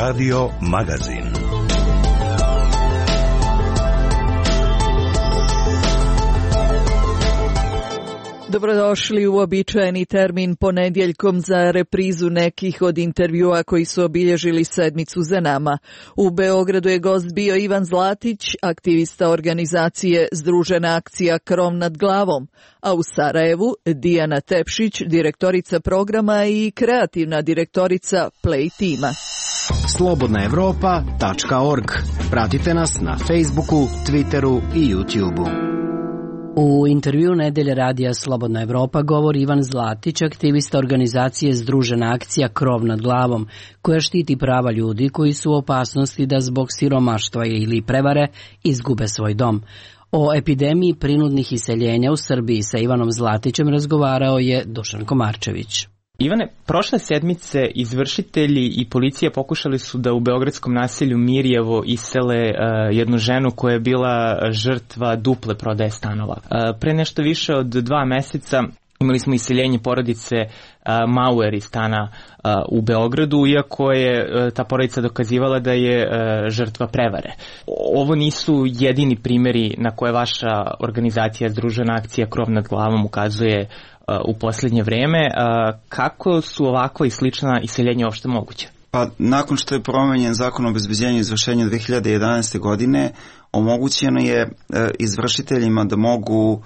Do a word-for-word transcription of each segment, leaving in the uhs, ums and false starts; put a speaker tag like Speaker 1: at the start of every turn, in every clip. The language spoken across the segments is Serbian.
Speaker 1: Radio Magazin.
Speaker 2: Dobrodošli u uobičajeni termin ponedjeljkom za reprizu nekih od intervjua koji su obilježili sedmicu za nama. U Beogradu je gost bio Ivan Zlatić, aktivista organizacije Združena akcija Krov nad glavom, a u Sarajevu Dijana Tepšić, direktorica programa i kreativna direktorica Play tima.
Speaker 3: slobodna evropa tačka org. Pratite nas na Facebooku, Twitteru i YouTubeu.
Speaker 4: U intervju Nedelje radija Slobodna Evropa govori Ivan Zlatić, aktivista organizacije Združena akcija Krov nad glavom, koja štiti prava ljudi koji su u opasnosti da zbog siromaštva ili prevare izgube svoj dom. O epidemiji prinudnih iseljenja u Srbiji sa Ivanom Zlatićem razgovarao je Dušan Komarčević.
Speaker 5: Ivane, prošle sedmice izvršitelji i policija pokušali su da u beogradskom naselju Mirjevo isele uh, jednu ženu koja je bila žrtva duple prodaje stanova. Uh, pre nešto više od dva meseca imali smo iseljenje porodice uh, Mauer iz stana uh, u Beogradu, iako je uh, ta porodica dokazivala da je uh, žrtva prevare. Ovo nisu jedini primjeri na koje vaša organizacija Združena akcija Krov nad glavom ukazuje u posljednje vreme. Kako su ovakva i slična iseljenja uopšte moguće?
Speaker 6: Pa nakon što je promenjen zakon o obezbeđenju i izvršenju dve hiljade jedanaeste. godine, omogućeno je izvršiteljima da mogu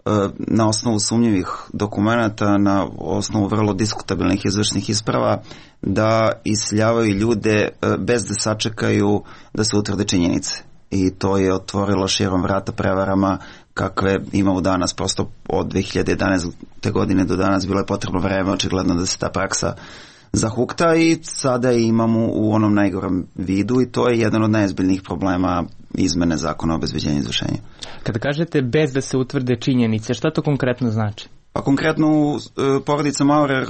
Speaker 6: na osnovu sumnjivih dokumenata, na osnovu vrlo diskutabilnih izvršnih isprava, da iseljavaju ljude bez da sačekaju da se utvrde činjenice. I to je otvorilo širom vrata prevarama kakve imamo danas. Prosto od dve hiljade jedanaeste. godine do danas bilo je potrebno vreme očigledno da se ta praksa zahukta i sada imamo u onom najgorem vidu i to je jedan od najozbiljnijih problema izmene zakona o obezbeđenju i izvršenju.
Speaker 5: Kada kažete bez da se utvrde činjenice, šta to konkretno znači?
Speaker 6: Pa konkretno porodica Maurer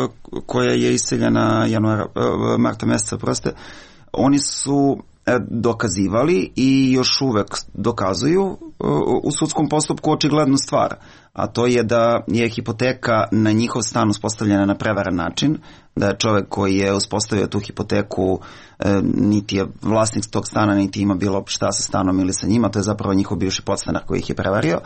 Speaker 6: koja je iseljena januara, marta meseca, proste, oni su dokazivali i još uvek dokazuju u sudskom postupku očiglednu stvar, a to je da je hipoteka na njihov stan uspostavljena na prevaren način, da je čovek koji je uspostavio tu hipoteku niti je vlasnik tog stana, niti ima bilo šta sa stanom ili sa njima, to je zapravo njihov bivši podstanar koji ih je prevario.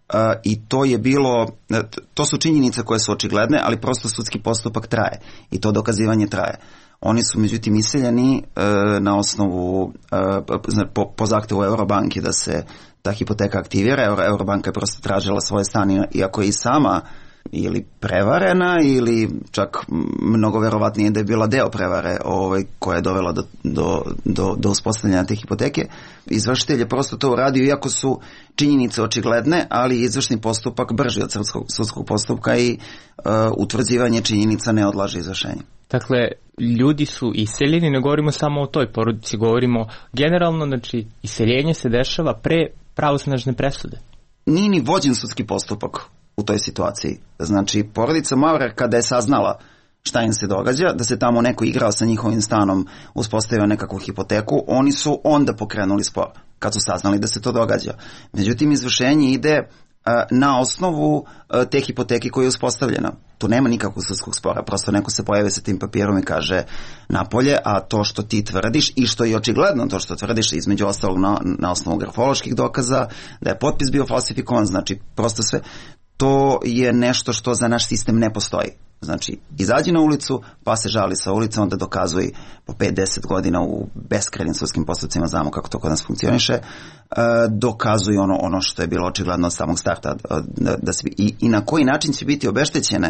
Speaker 6: I to je bilo, to su činjenice koje su očigledne, ali prosto sudski postupak traje i to dokazivanje traje. Oni su međutim iseljeni e, na osnovu, e, po, po zahtevu Eurobanke da se ta hipoteka aktivira. Euro, Eurobanka je prosto tražila svoje stane, iako je i sama ili prevarena ili čak mnogo verovatnije da je bila deo prevare ovaj, koja je dovela do, do, do, do uspostavljanja te hipoteke. Izvršitelj je prosto to uradio, iako su činjenice očigledne, ali izvršni postupak brži od sudskog, sudskog postupka i uh, utvrđivanje činjenica ne odlaže izvršenje.
Speaker 5: Dakle, ljudi su iseljeni, ne govorimo samo o toj porodici, govorimo generalno, znači iseljenje se dešava pre pravosnažne presude.
Speaker 6: Nije ni vođen sudski postupak u toj situaciji. Znači, porodica Maurer kada je saznala šta im se događa, da se tamo neko igrao sa njihovim stanom, uspostavio nekakvu hipoteku, oni su onda pokrenuli spor, kad su saznali da se to događa. Međutim, izvršenje ide na osnovu te hipoteke koja je uspostavljena. Tu nema nikakvog sudskog spora, prosto neko se pojavi sa tim papirom i kaže napolje, a to što ti tvrdiš i što je očigledno to što tvrdiš između ostalog na, na osnovu grafoloških dokaza, da je potpis bio falsifikovan, znači prosto sve, to je nešto što za naš sistem ne postoji. Znači, izađi na ulicu, pa se žali sa ulice, onda dokazuj po pet do deset godina u beskrajnim sudskim postupcima, znamo kako to kod nas funkcioniše, e, dokazuj ono, ono što je bilo očigledno od samog starta, da, da se, i, i na koji način će biti obeštećene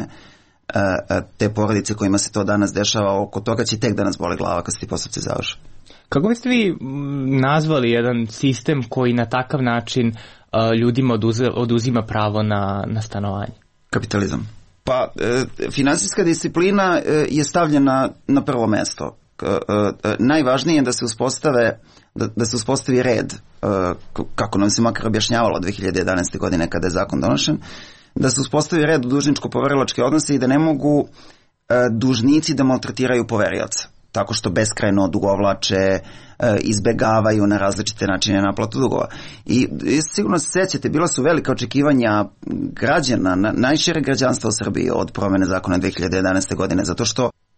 Speaker 6: e, te porodice kojima se to danas dešava, oko toga će tek da nas boli glava kad se ti postupci završe.
Speaker 5: Kako biste vi nazvali jedan sistem koji na takav način uh, ljudima oduze, oduzima pravo na, na stanovanje?
Speaker 6: Kapitalizam. Pa, e, finansijska disciplina e, je stavljena na prvo mesto. E, e, najvažnije je da se uspostave, da, da se uspostavi red, e, kako nam se makar objašnjavalo dve hiljade jedanaeste. godine kada je zakon donošen, da se uspostavi red u dužničko-poverilačke odnose i da ne mogu e, dužnici da maltretiraju poverioca, tako što beskrajno odugovlače, izbegavaju na različite načine naplatu dugova. I sigurno se sećate, bila su velika očekivanja građana, najšire građanstva u Srbiji od promene zakona dve hiljade jedanaeste. godine, zato što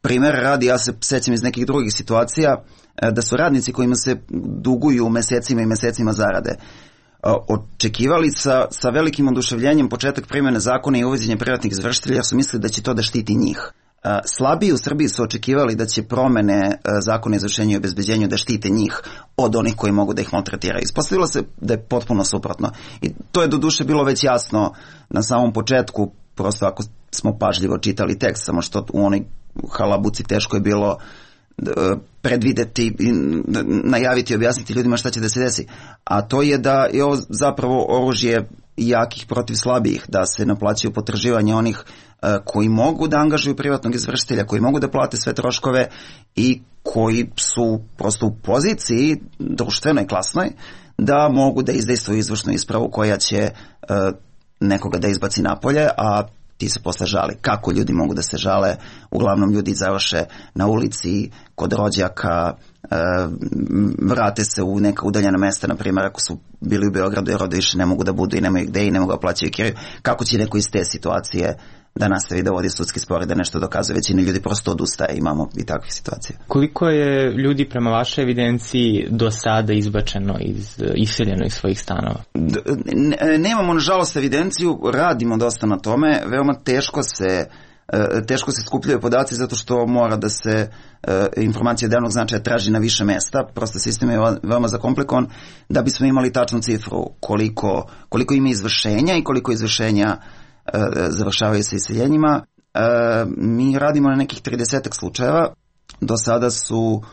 Speaker 6: Primjer radi, ja se sećam iz nekih drugih situacija, da su radnici kojima se duguju mesecima i mesecima zarade očekivali sa, sa velikim oduševljenjem početak primjene zakona i uvođenje privatnih izvršitelja, jer su mislili da će to da štiti njih. Slabiji u Srbiji su očekivali da će promene zakona o izvršenju i obezbeđenju da štite njih od onih koji mogu da ih maltretiraju. Ispostavilo se da je potpuno suprotno. I to je do duše bilo već jasno na samom početku, prosto ako smo pažljivo čitali tekst, samo što u onoj halabuci teško je bilo predvideti, najaviti i objasniti ljudima šta će da se desi. A to je da je ovo zapravo oružje jakih protiv slabijih, da se naplaćaju potraživanja onih koji mogu da angažuju privatnog izvršitelja, koji mogu da plate sve troškove i koji su prosto u poziciji društvenoj, klasnoj, da mogu da izdejstvuju izvršnu ispravu koja će nekoga da izbaci napolje, a ti se posle žali. Kako ljudi mogu da se žale? Uglavnom ljudi završe na ulici, kod rođaka, e, vrate se u neka udaljena mesta, na primjer ako su bili u Beogradu jer ovde više ne mogu da budu i nemaju gde i ne mogu da plaćaju kiriju. Kako će neko iz te situacije da nastavi da vodi sudski spor i da nešto dokazuje? Većina ljudi prosto odustaje, imamo i takvih situacija.
Speaker 5: Koliko je ljudi prema vašoj evidenciji do sada izbačeno, iz, iseljeno iz svojih stanova?
Speaker 6: Nemamo nažalost evidenciju, radimo dosta na tome, veoma teško se teško se skupljaju podaci zato što mora da se informacija od javnog značaja traži na više mesta, prosto sistem je veoma zakomplikovan, da bismo imali tačnu cifru koliko, koliko ima izvršenja i koliko izvršenja završavaju sa iseljenjima. Mi radimo na nekih tridesetak slučajeva. Do sada su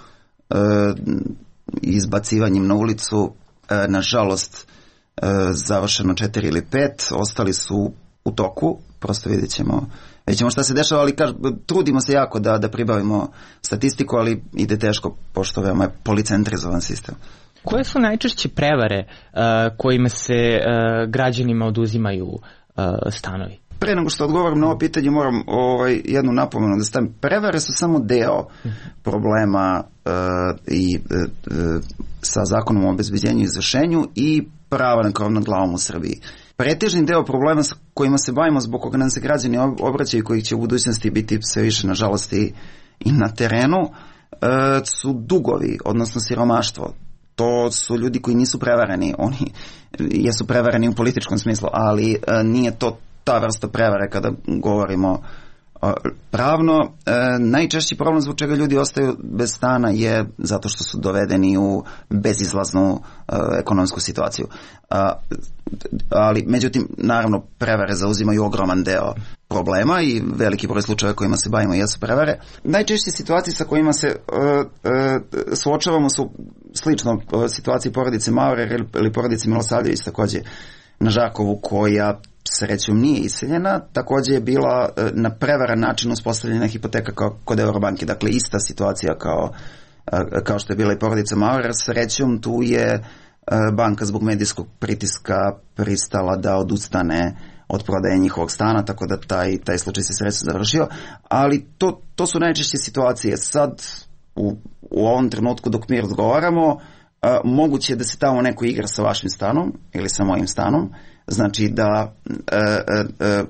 Speaker 6: izbacivanjem na ulicu nažalost završeno četiri ili pet, ostali su u toku, prosto vidjet ćemo, vidjet ćemo šta se dešava, ali kaž, trudimo se jako da, da pribavimo statistiku, ali ide teško pošto veoma je policentrizovan sistem.
Speaker 5: Koje su najčešće prevare uh, kojima se uh, građanima oduzimaju uh, stanovi?
Speaker 6: Pre nego što odgovorim na ovo pitanje moram ovaj, jednu napomenu da stavim. Prevare su samo deo problema uh, i uh, sa zakonom o obezbeđenju i izvršenju i prava na krov nad glavom u Srbiji. Pretežni deo problema sa kojima se bavimo, zbog koga nam se građani obraćaju i kojih će u budućnosti biti sve više nažalost i, i na terenu, uh, su dugovi, odnosno siromaštvo. To su ljudi koji nisu prevareni, oni jesu prevareni u političkom smislu, ali uh, nije to ta vrsta prevare kada govorimo uh, pravno. E, najčešći problem zbog čega ljudi ostaju bez stana je zato što su dovedeni u bezizlaznu uh, ekonomsku situaciju. Uh, ali, međutim, naravno, prevare zauzimaju ogroman deo problema i veliki broj slučajeva kojima se bavimo jesu prevare. Najčešće situacije sa kojima se uh, uh, suočavamo su slično uh, situaciji porodice Maurer ili, ili porodice Milosavljević takođe na Žakovu, koja srećom nije iseljena, takođe je bila na prevaran način uspostavljena hipoteka kao kod Eurobanke, dakle ista situacija kao, kao što je bila i porodica Maurer. Srećom tu je banka zbog medijskog pritiska pristala da odustane od prodaje njihovog stana, tako da taj, taj slučaj se srećom završio, ali to, to su najčešće situacije. Sad u, u ovom trenutku dok mi razgovaramo, a, moguće je da se tamo neko igra sa vašim stanom ili sa mojim stanom, znači da e, e,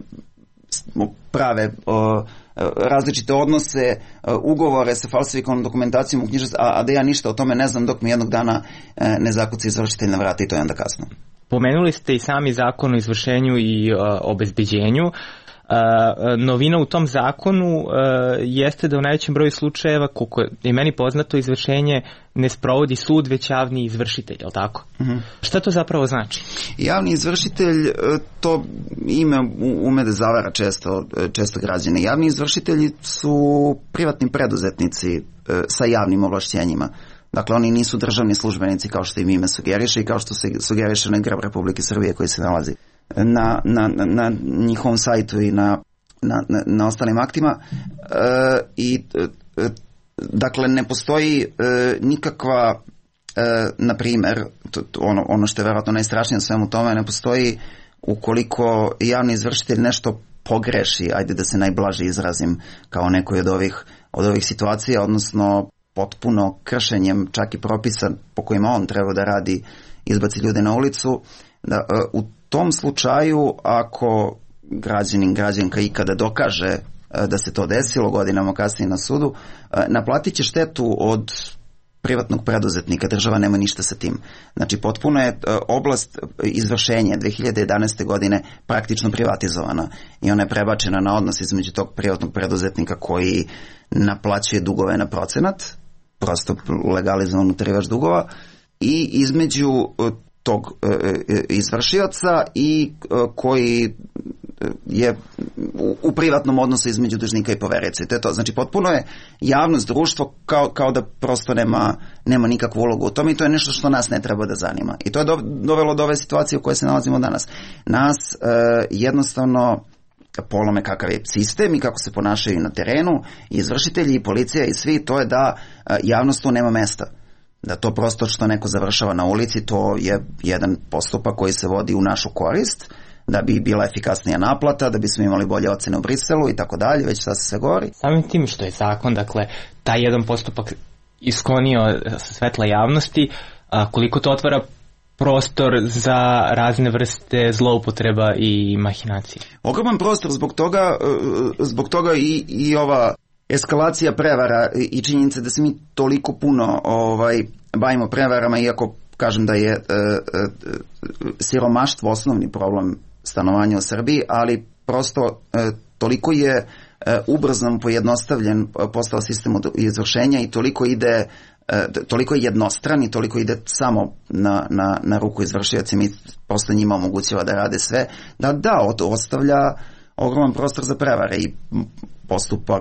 Speaker 6: prave e, različite odnose, e, ugovore sa falsifikovanom dokumentacijom u knjižnici, a, a da ja ništa o tome ne znam dok mi jednog dana e, ne zakuci izvršitelj na vrata i to je onda kasno.
Speaker 5: Pomenuli ste i sami zakon o izvršenju i uh, obezbeđenju. Uh, novina u tom zakonu uh, jeste da u najvećem broju slučajeva, koliko je meni poznato, izvršenje ne sprovodi sud, već javni izvršitelj, je li tako? Uh-huh. Šta to zapravo znači?
Speaker 6: Javni izvršitelj, to ime ume da zavara često, često građane. Javni izvršitelji su privatni preduzetnici sa javnim ovlašćenjima. Dakle, oni nisu državni službenici kao što im ime sugeriše i kao što se sugeriše na grb Republike Srbije koji se nalazi na, na, na njihovom sajtu i na, na, na ostalim aktima. E, i e, dakle, ne postoji e, nikakva, e, na primer, ono, ono što je verovatno najstrašnije na svemu tome, ne postoji ukoliko javni izvršitelj nešto pogreši, ajde da se najblaže izrazim, kao nekoj od ovih, od ovih situacija, odnosno potpuno kršenjem čak i propisa po kojima on treba da radi, izbaci ljude na ulicu. Da, u tom slučaju, ako građanin, građanka ikada dokaže da se to desilo godinama kasnije na sudu, naplatit će štetu od privatnog preduzetnika, država nema ništa sa tim. Znači, potpuno je oblast izvršenja dve hiljade jedanaeste. godine praktično privatizovana i ona je prebačena na odnos između tog privatnog preduzetnika koji naplaćuje dugove na procenat, prosto legalizovan uterivač dugova, i između tog izvršioca i koji je u privatnom odnosu između dužnika i poverioca. To je to. Znači, potpuno je javnost, društvo kao, kao da prosto nema, nema nikakvu ulogu u tome i to je nešto što nas ne treba da zanima. I to je dovelo do ove situacije u kojoj se nalazimo danas. Nas e, jednostavno polome kakav je sistem i kako se ponašaju na terenu, i izvršitelji i policija i svi, to je da e, javnost tu nema mesta. Da to prosto što neko završava na ulici, to je jedan postupak koji se vodi u našu korist, da bi bila efikasnija naplata, da bismo imali bolje ocene u Briselu i tako dalje, već sad se sve govori.
Speaker 5: Samim tim što je zakon, dakle, taj jedan postupak isklonio sa svetla javnosti, a koliko to otvara prostor za razne vrste zloupotreba i mahinacije?
Speaker 6: Ogroman prostor, zbog toga, zbog toga i, i ova eskalacija prevara i činjenica da se mi toliko puno ovaj, bavimo prevarama, iako kažem da je e, e, siromaštvo osnovni problem stanovanja u Srbiji, ali prosto e, toliko je e, ubrzan, pojednostavljen postao sistem izvršenja i toliko ide e, toliko je jednostran i toliko ide samo na, na, na ruku izvršiocima i prosto njima omogućava da rade sve, da da, ostavlja ogroman prostor za prevare i postupak,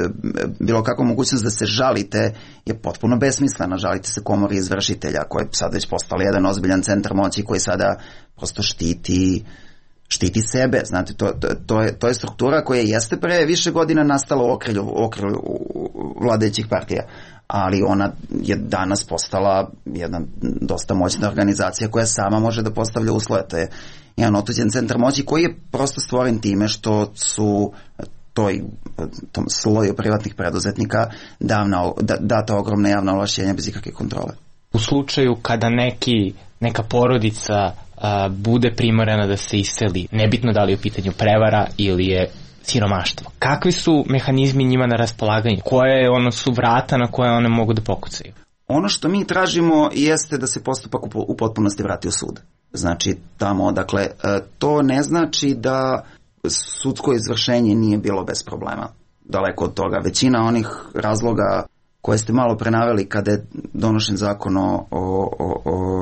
Speaker 6: bilo kakva mogućnost da se žalite je potpuno besmislena. Žalite se komori izvršitelja koja je sad već postala jedan ozbiljan centar moći koji sada prosto štiti štiti sebe. Znate, to, to, je, to je struktura koja jeste pre više godina nastala u okrilju, u okrilju vladajućih partija, ali ona je danas postala jedna dosta moćna organizacija koja sama može da postavlja uslove. To je jedan otuđen centar moći koji je prosto stvoren time što su toj, tom sloju privatnih preduzetnika davna, da, data ogromna javna ovlašćenja bez ikakve kontrole.
Speaker 5: U slučaju kada neki, neka porodica a, bude primorana da se iseli, nebitno da li je u pitanju prevara ili je siromaštvo, kakvi su mehanizmi njima na raspolaganju? Koje ono su vrata na koje one mogu da pokucaju?
Speaker 6: Ono što mi tražimo jeste da se postupak u, u potpunosti vrati u sud. Znači, tamo, dakle, to ne znači da sudsko izvršenje nije bilo bez problema. Daleko od toga. Većina onih razloga koje ste malo prenaveli kada je donošen zakon o, o, o, o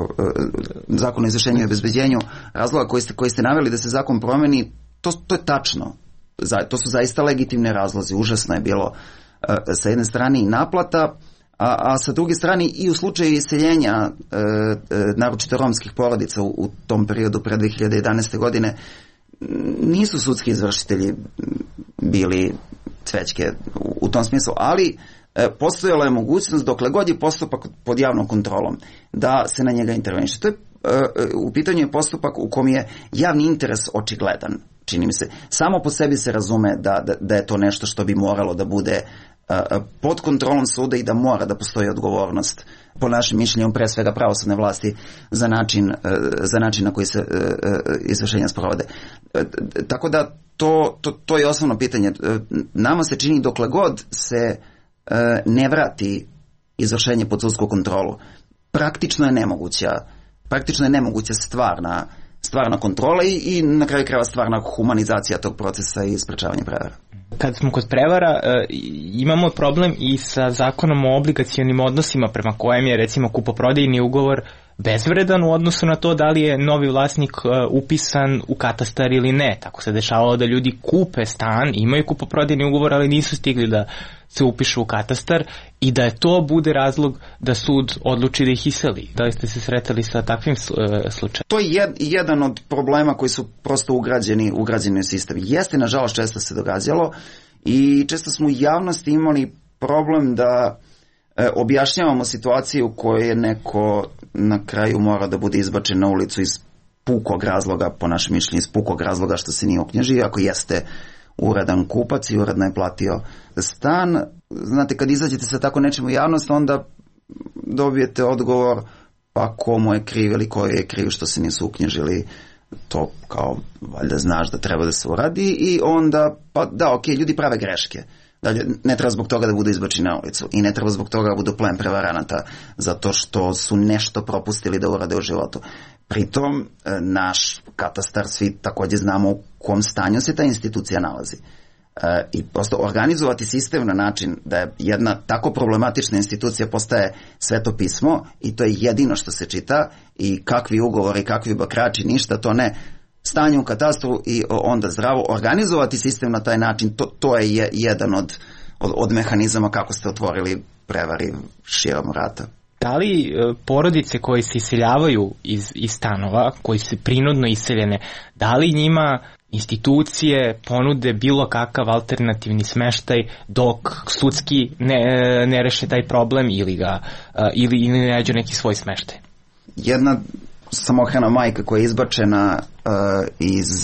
Speaker 6: zakon o izvršenju i obezbeđenju, razloga koji ste, koji ste naveli da se zakon promeni, to, to je tačno. To su zaista legitimne razlozi. Užasno je bilo sa jedne strane i naplata, a, a sa druge strane i u slučaju iseljenja e, e, naročito romskih porodica u, u tom periodu pre dve hiljade jedanaeste. godine nisu sudski izvršitelji bili cvećke u, u tom smislu, ali e, postojala je mogućnost dokle god je postupak pod javnom kontrolom da se na njega interveniše. To je e, u pitanju je postupak u kom je javni interes očigledan, čini mi se. Samo po sebi se razume da, da, da je to nešto što bi moralo da bude pod kontrolom suda i da mora da postoji odgovornost, po našem mišljenju, pre svega pravosudne vlasti za način, za način na koji se izvršenja sprovode. Tako da to, to, to je osnovno pitanje. Nama se čini dokle god se ne vrati izvršenje pod sudsku kontrolu, praktično je nemoguća praktično je nemoguća stvarna stvarna kontrola i, i na kraju krajeva stvarna humanizacija tog procesa i sprečavanje prevara.
Speaker 5: Kad smo kod prevara, e, imamo problem i sa zakonom o obligacionim odnosima prema kojem je recimo kupoprodajni ugovor bezvredan u odnosu na to da li je novi vlasnik e, upisan u katastar ili ne. Tako se dešavalo da ljudi kupe stan, imaju kupoprodajni ugovor, ali nisu stigli da se upišu u katastar i da je to bude razlog da sud odluči da ih iseli. Da li ste se sretali sa takvim e, slučajem?
Speaker 6: To je jed, jedan od problema koji su prosto ugrađeni, ugrađeni u sistem. Jeste, nažalost, često se događalo i često smo u javnosti imali problem da e, objašnjavamo situaciju u kojoj je neko na kraju mora da bude izbačen na ulicu iz pukog razloga, po našem mišljenju iz pukog razloga što se nije uknjižio, ako jeste uradan kupac i uredno je platio stan. Znate, kad izađete sa tako nečim u javnost, onda dobijete odgovor pa komu je kriv ili koji je kriv što se nisu uknjižili to kao valjda znaš da treba da se uradi i onda, pa da, ok, ljudi prave greške. Dalje, ne treba zbog toga da budu izbačeni na ulicu i ne treba zbog toga da budu plen prevaranata zato što su nešto propustili da urade u životu. Pritom, naš katastar, svi takođe znamo u kom stanju se ta institucija nalazi. E, I prosto organizovati sistem na način da je jedna tako problematična institucija postaje sveto pismo i to je jedino što se čita i kakvi ugovori, kakvi bakrači, ništa, to ne. Stanje u katastru i onda zdravo. Organizovati sistem na taj način, to, to je, je jedan od, od, od mehanizama kako ste otvorili prevari širom vrata.
Speaker 5: Da li porodice koje se iseljavaju iz, iz stanova, koji su prinudno iseljene, da li njima institucije ponude bilo kakav alternativni smeštaj dok sudski ne, ne reše taj problem ili ga ili, ili ne nađu neki svoj smeštaj?
Speaker 6: Jedna samohrana majka koja je izbačena uh, iz,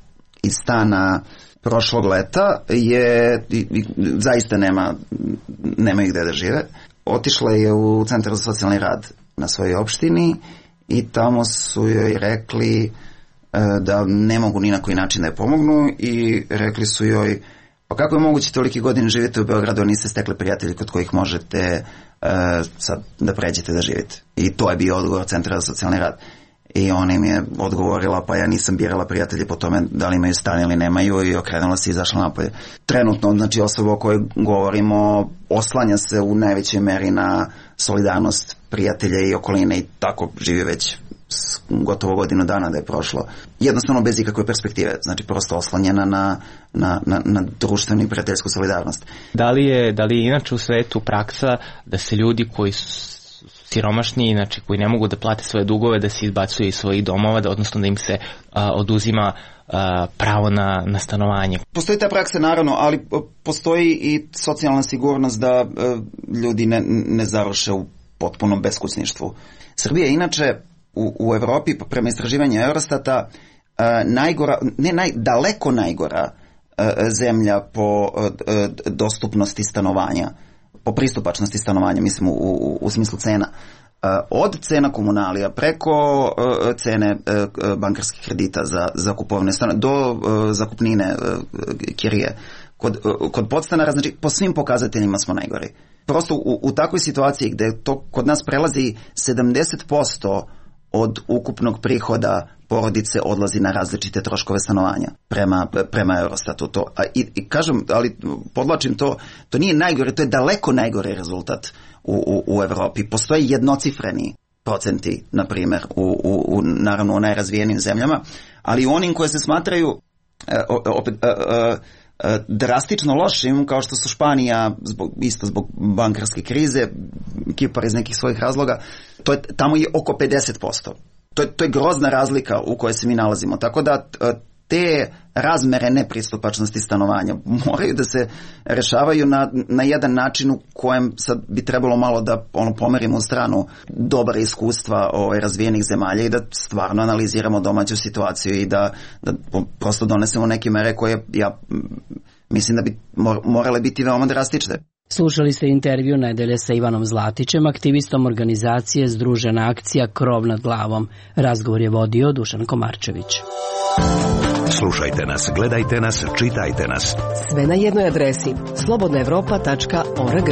Speaker 6: iz stana prošlog leta je i, i, zaista nema nema ih gde da žive. Otišla je u Centar za socijalni rad na svojoj opštini i tamo su joj rekli uh, da ne mogu ni na koji način da je pomognu i rekli su joj pa kako je moguće toliki godin živite u Beogradu a niste stekli prijatelji kod kojih možete uh, sad da pređete da živite. I to je bio odgovor Centra za socijalni rad. I ona im je odgovorila pa ja nisam birala prijatelje po tome da li imaju stan ili nemaju i okrenula se i izašla napolje. Trenutno, znači osoba o kojoj govorimo oslanja se u najvećoj meri na solidarnost prijatelja i okoline i tako živi već gotovo godinu dana da je prošlo. Jednostavno bez ikakve perspektive, znači prosto oslanjena na, na, na, na društvenu i prijateljsku solidarnost.
Speaker 5: Da li je, da li je inače u svetu praksa da se ljudi koji su siromašni, znači koji ne mogu da plate svoje dugove, da se izbacuju iz svojih domova, da, odnosno da im se a, oduzima a, pravo na, na stanovanje?
Speaker 6: Postoji ta praksa naravno, ali postoji i socijalna sigurnost da a, ljudi ne, ne završe u potpunom beskućništvu. Srbija je inače u, u Evropi, prema istraživanju Eurostata, a, najgora, ne naj, daleko najgora a, zemlja po a, a, dostupnosti stanovanja, po pristupačnosti stanovanja, mislim u, u, u smislu cena. Od cena komunalija preko cene bankarskih kredita za, za kupovne stane do zakupnine kirije. Kod, kod podstanara, znači po svim pokazateljima smo najgori. Prosto u, u takvoj situaciji gde to kod nas prelazi sedamdeset posto od ukupnog prihoda porodice odlazi na različite troškove stanovanja prema, prema Eurostatu. To. A, i, i kažem, ali podlačim to, to nije najgore, to je daleko najgore rezultat u, u, u Evropi. Postoje jednocifreni procenti, na primjer, u, u, u, naravno u najrazvijenim zemljama, ali u onim koje se smatraju e, opet, e, e, drastično lošim, kao što su Španija, zbog, isto zbog bankarske krize, Kipar iz nekih svojih razloga, to je, tamo je oko pedeset posto. To je, to je grozna razlika u kojoj se mi nalazimo. Tako da te razmere nepristupačnosti stanovanja moraju da se rešavaju na, na jedan način u kojem sad bi trebalo malo da ono, pomerimo u stranu dobre iskustva ovaj, razvijenih zemalja i da stvarno analiziramo domaću situaciju i da, da prosto donesemo neke mere koje ja mislim da bi morale biti veoma drastične.
Speaker 4: Slušali ste intervju nedelje sa Ivanom Zlatićem, aktivistom organizacije Združena akcija Krov nad glavom. Razgovor je vodio Dušan Komarčević.
Speaker 1: Slušajte nas, gledajte nas, čitajte nas.
Speaker 7: Sve na jednoj adresi slobodna evropa tačka org.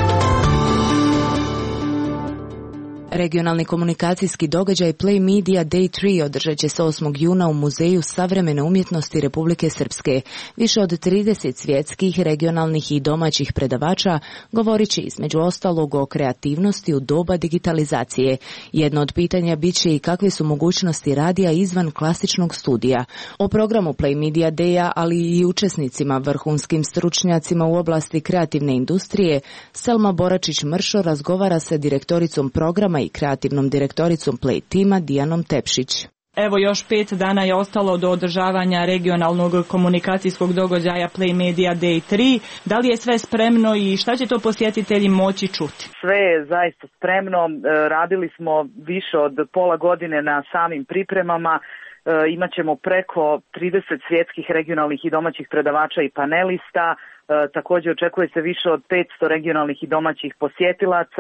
Speaker 8: Regionalni komunikacijski događaj Play Media Day tri održat će se osmog juna u Muzeju savremene umjetnosti Republike Srpske. Više od trideset svjetskih, regionalnih i domaćih predavača govorit će između ostalog o kreativnosti u doba digitalizacije. Jedno od pitanja bit će i kakve su mogućnosti radija izvan klasičnog studija. O programu Play Media Day-a, ali i učesnicima, vrhunskim stručnjacima u oblasti kreativne industrije, Selma Boračić-Mršo razgovara sa direktoricom programa i kreativnom direktoricom Play tima Dijanom Tepšić.
Speaker 9: Evo još pet dana je ostalo do održavanja regionalnog komunikacijskog događaja Play Media Day tri. Da li je sve spremno i šta će to posjetitelji moći čuti?
Speaker 10: Sve je zaista spremno. Radili smo više od pola godine na samim pripremama. Imaćemo preko trideset svjetskih, regionalnih i domaćih predavača i panelista. Također očekuje se više od petsto regionalnih i domaćih posjetilaca.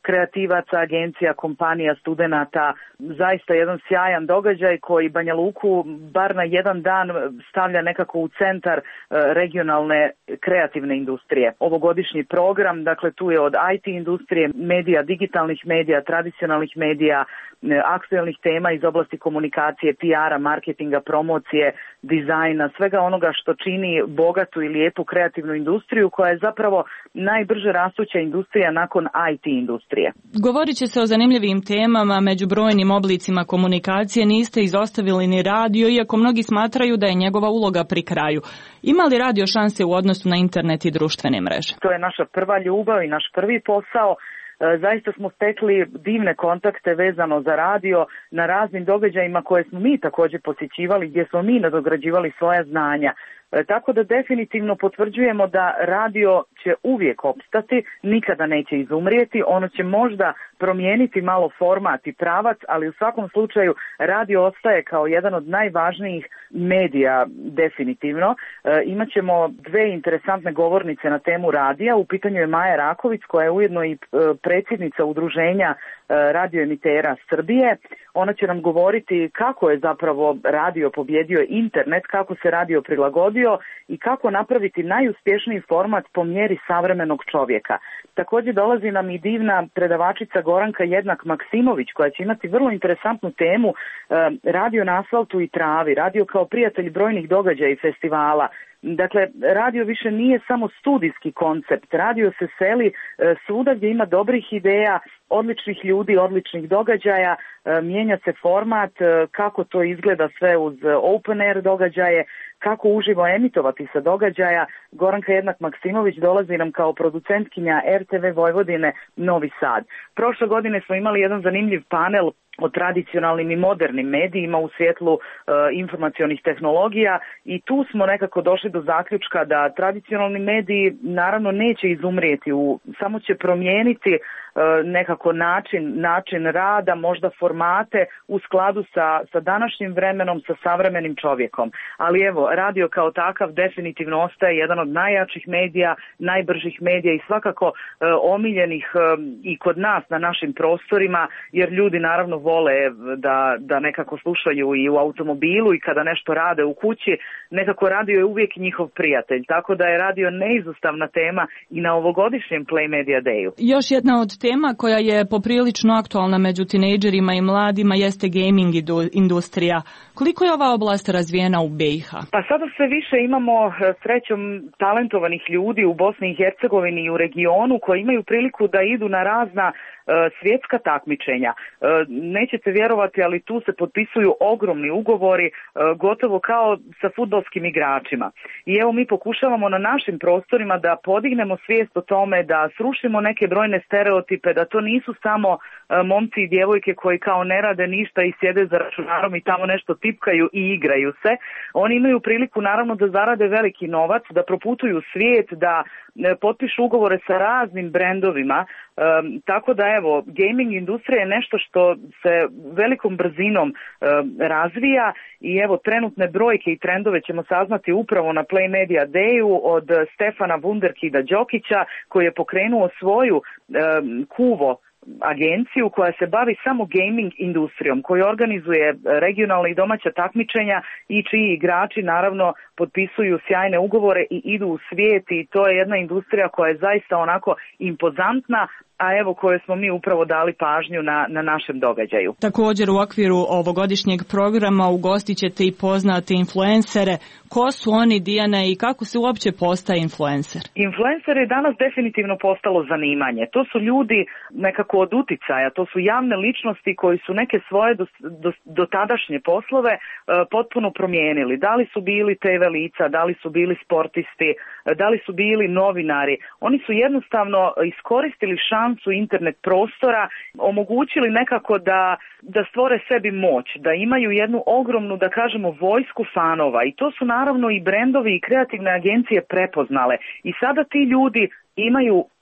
Speaker 10: kreativaca, agencija, kompanija, studenata. Zaista jedan sjajan događaj koji Banja Luku bar na jedan dan stavlja nekako u centar regionalne kreativne industrije. Ovogodišnji program, dakle tu je od I T industrije, medija, digitalnih medija, tradicionalnih medija, aktuelnih tema iz oblasti komunikacije, P R-a, marketinga, promocije, dizajna, svega onoga što čini bogatu i lijepu kreativnu industriju koja je zapravo najbrže rastuća industrija nakon I T industrije.
Speaker 9: Govorit će se o zanimljivim temama, među brojnim oblicima komunikacije niste izostavili ni radio, iako mnogi smatraju da je njegova uloga pri kraju. Ima li radio šanse u odnosu na internet i društvene mreže?
Speaker 10: To je naša prva ljubav i naš prvi posao. Zaista smo stekli divne kontakte vezano za radio na raznim događajima koje smo mi također posjećivali, gdje smo mi nadograđivali svoja znanja. E, tako da definitivno potvrđujemo da radio će uvijek opstati, nikada neće izumrijeti, ono će možda promijeniti malo format i pravac, ali u svakom slučaju radio ostaje kao jedan od najvažnijih medija definitivno. E, imaćemo dve interesantne govornice na temu radija, u pitanju je Maja Raković koja je ujedno i predsjednica udruženja radioemitera Srbije. Ona će nam govoriti kako je zapravo radio pobjedio internet, kako se radio prilagodio i kako napraviti najuspješniji format po mjeri savremenog čovjeka. Također dolazi nam i divna predavačica Goranka Jednak Maksimović koja će imati vrlo interesantnu temu radio na asfaltu i travi, radio kao prijatelj brojnih događaja i festivala. Dakle, radio više nije samo studijski koncept, radio se seli svuda gdje ima dobrih ideja, odličnih ljudi, odličnih događaja, mijenja se format, kako to izgleda sve uz open air događaje, kako uživo emitovati sa događaja. Goranka Jednak Maksimović dolazi nam kao producentkinja R T V Vojvodine Novi Sad. Prošle godine smo imali jedan zanimljiv panel o tradicionalnim i modernim medijima u svjetlu e, informacionih tehnologija i tu smo nekako došli do zaključka da tradicionalni mediji naravno neće izumrijeti, u, samo će promijeniti e, nekako način, način rada, možda formate u skladu sa, sa današnjim vremenom, sa savremenim čovjekom. Ali evo, radio kao takav definitivno ostaje jedan od najjačih medija, najbržih medija i svakako e, omiljenih e, i kod nas na našim prostorima, jer ljudi naravno vole da, da nekako slušaju i u automobilu i kada nešto rade u kući, nekako radio je uvijek njihov prijatelj, tako da je radio neizostavna tema i na ovogodišnjem Play Media Dayu.
Speaker 9: Još jedna od tema koja je poprilično aktualna među tinejdžerima i mladima jeste gaming industrija. Koliko je ova oblast razvijena u B i H?
Speaker 10: Pa sada sve više imamo srećom talentovanih ljudi u Bosni i Hercegovini i u regionu koji imaju priliku da idu na razna svjetska takmičenja. Nećete vjerovati, ali tu se potpisuju ogromni ugovori, gotovo kao sa fudbalskim igračima. I evo mi pokušavamo na našim prostorima da podignemo svijest o tome, da srušimo neke brojne stereotipe, da to nisu samo momci i djevojke koji kao ne rade ništa i sjede za računarom i tamo nešto tipkaju i igraju se. Oni imaju priliku naravno da zarade veliki novac, da proputuju svijet, da potpišu ugovore sa raznim brendovima, um, tako da evo, gaming industrija je nešto što se velikom brzinom um, razvija i evo trenutne brojke i trendove ćemo saznati upravo na Play Media Dayu od Stefana Wunderkida Đokića koji je pokrenuo svoju um, Kuvo agenciju koja se bavi samo gaming industrijom, koji organizuje regionalne i domaća takmičenja i čiji igrači naravno potpisuju sjajne ugovore i idu u svijet i to je jedna industrija koja je zaista onako impozantna, a evo koje smo mi upravo dali pažnju na, na našem događaju.
Speaker 9: Također u okviru ovogodišnjeg programa ugostit ćete i poznate influencere. Ko su oni, Dijana, i kako se uopće postaje influencer?
Speaker 10: Influencer je danas definitivno postalo zanimanje. To su ljudi nekako od uticaja, to su javne ličnosti koji su neke svoje do, do, dotadašnje poslove e, potpuno promijenili. Da li su bili te ve lica, da li su bili sportisti, da li su bili novinari. Oni su jednostavno iskoristili šansu internet prostora, omogućili nekako da, da stvore sebi moć, da imaju jednu ogromnu, da kažemo, vojsku fanova i to su naravno i brendovi i kreativne agencije prepoznale. I sada ti ljudi imaju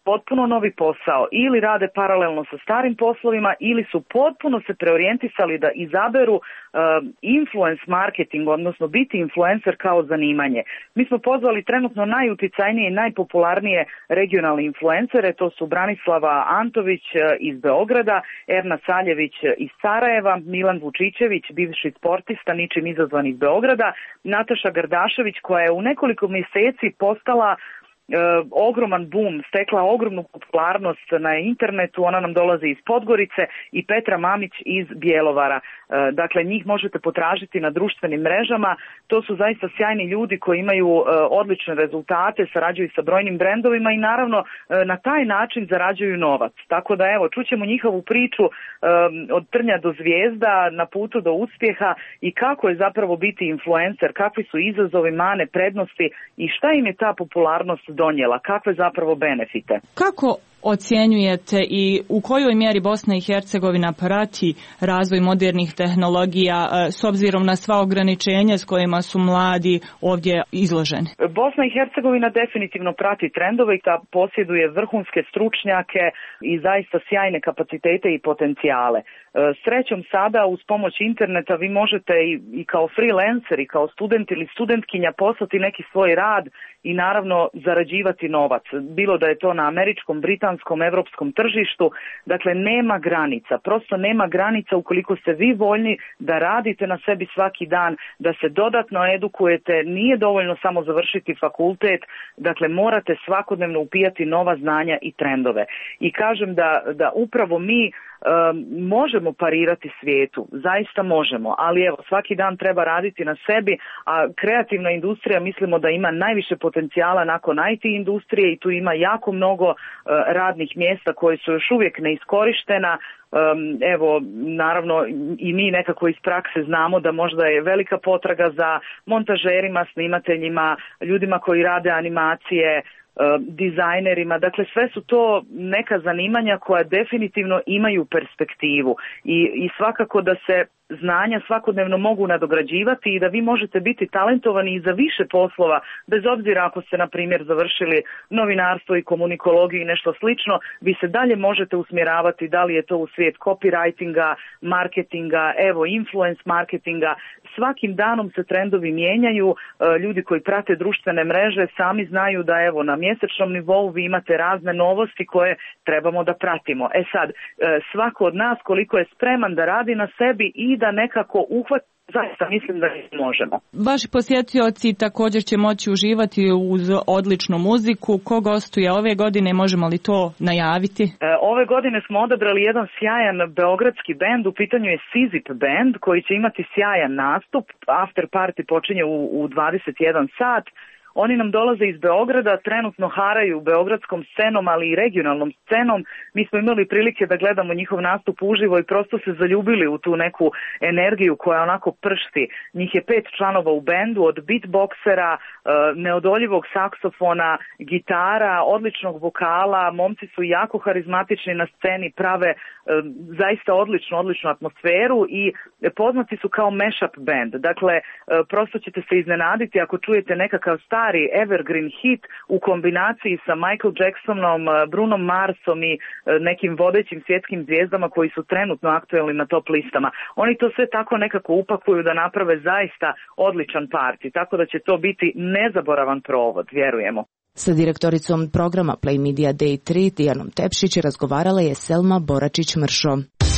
Speaker 10: potpuno novi posao, ili rade paralelno sa starim poslovima ili su potpuno se preorijentisali da izaberu uh, influence marketing, odnosno biti influencer kao zanimanje. Mi smo pozvali trenutno najuticajnije i najpopularnije regionalne influencere, to su Branislava Antović iz Beograda, Erna Saljević iz Sarajeva, Milan Vučićević, bivši sportista ničim izazvan iz Beograda, Nataša Gardašević koja je u nekoliko mjeseci postala E, ogroman boom, stekla ogromnu popularnost na internetu, ona nam dolazi iz Podgorice, i Petra Mamić iz Bjelovara. E, dakle, njih možete potražiti na društvenim mrežama. To su zaista sjajni ljudi koji imaju e, odlične rezultate, sarađuju sa brojnim brendovima i naravno e, na taj način zarađuju novac. Tako da evo, čućemo njihovu priču e, od trnja do zvijezda, na putu do uspjeha i kako je zapravo biti influencer, kakvi su izazovi, mane, prednosti i šta im je ta popularnost donijela, kakve zapravo benefite.
Speaker 9: Kako ocjenjujete i u kojoj mjeri Bosna i Hercegovina prati razvoj modernih tehnologija s obzirom na sva ograničenja s kojima su mladi ovdje izloženi?
Speaker 10: Bosna i Hercegovina definitivno prati trendove i da posjeduje vrhunske stručnjake i zaista sjajne kapacitete i potencijale. Srećom sada uz pomoć interneta vi možete i, i kao freelancer i kao student ili studentkinja poslati neki svoj rad i naravno zarađivati novac. Bilo da je to na američkom, britanskom, evropskom tržištu. Dakle, nema granica. Prosto nema granica ukoliko ste vi voljni da radite na sebi svaki dan, da se dodatno edukujete. Nije dovoljno samo završiti fakultet. Dakle, morate svakodnevno upijati nova znanja i trendove. I kažem da, da upravo mi Um, možemo parirati svijetu, zaista možemo, ali evo, svaki dan treba raditi na sebi, a kreativna industrija mislimo da ima najviše potencijala nakon I T industrije i tu ima jako mnogo uh, radnih mjesta koje su još uvijek neiskorištena. Um, evo, naravno i mi nekako iz prakse znamo da možda je velika potraga za montažerima, snimateljima, ljudima koji rade animacije, dizajnerima, dakle sve su to neka zanimanja koja definitivno imaju perspektivu i, i svakako da se znanja svakodnevno mogu nadograđivati i da vi možete biti talentovani i za više poslova, bez obzira ako ste na primjer završili novinarstvo i komunikologiju i nešto slično, vi se dalje možete usmjeravati da li je to u svijet copywritinga, marketinga, evo influence marketinga. Svakim danom se trendovi mijenjaju, ljudi koji prate društvene mreže sami znaju da evo na mjesečnom nivou vi imate razne novosti koje trebamo da pratimo. E sad, svako od nas koliko je spreman da radi na sebi i da nekako uhvati, zaista mislim da možemo.
Speaker 9: Vaši posjetioci također će moći uživati uz odličnu muziku. Ko gostuje ove godine, možemo li to najaviti?
Speaker 10: E, ove godine smo odabrali jedan sjajan beogradski bend, u pitanju je Sizip band koji će imati sjajan nastup. After party počinje u, u dvadeset jedan sat. Oni nam dolaze iz Beograda, trenutno haraju beogradskom scenom, ali i regionalnom scenom. Mi smo imali prilike da gledamo njihov nastup uživo i prosto se zaljubili u tu neku energiju koja onako pršti. Njih je pet članova u bendu, od beatboksera, neodoljivog saksofona, gitara, odličnog vokala. Momci su jako harizmatični na sceni, prave zaista odličnu, odličnu atmosferu i poznati su kao mashup band. Dakle, prosto ćete se iznenaditi ako čujete nekakav stari evergreen hit u kombinaciji sa Michael Jacksonom, Brunom Marsom i nekim vodećim svjetskim zvijezdama koji su trenutno aktuelni na top listama. Oni to sve tako nekako upakuju da naprave zaista odličan party, tako da će to biti nezaboravan provod, vjerujemo.
Speaker 8: Sa direktoricom programa Play Media Day tri Dijanom Tepšić razgovarala je Selma Boračić-Mršo.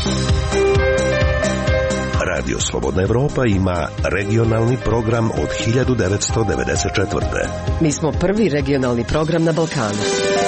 Speaker 1: Radio Slobodna Evropa ima regionalni program od hiljadu devetsto devedeset četvrte.
Speaker 7: Mi smo prvi regionalni program na Balkanu.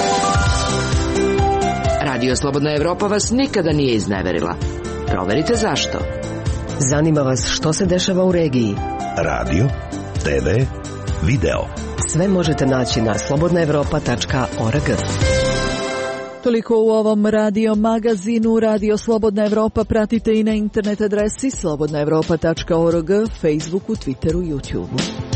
Speaker 7: Radio Slobodna Evropa vas nikada nije izneverila. Proverite zašto. Zanima vas što se dešava u regiji.
Speaker 1: Radio, te ve, video.
Speaker 7: Sve možete naći na slobodna evropa tačka org.
Speaker 2: Toliko u ovom radio magazinu. Radio Slobodna Evropa pratite i na internet adresi slobodna evropa tačka org, Facebooku, Twitteru, YouTubeu.